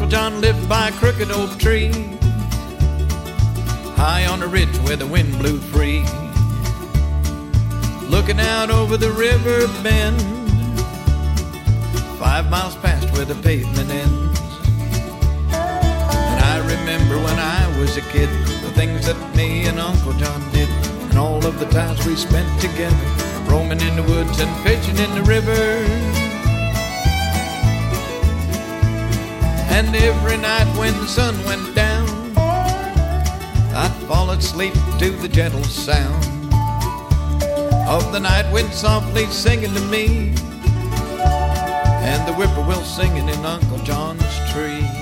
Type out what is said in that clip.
John lived by a crooked oak tree, high on a ridge where the wind blew free, looking out over the river bend, 5 miles past where the pavement ends. And I remember when I was a kid, the things that me and Uncle John did, and all of the times we spent together, roaming in the woods and fishing in the river. And every night when the sun went down, I'd fall asleep to the gentle sound of the night wind softly singing to me, and the whippoorwill singing in Uncle John's tree.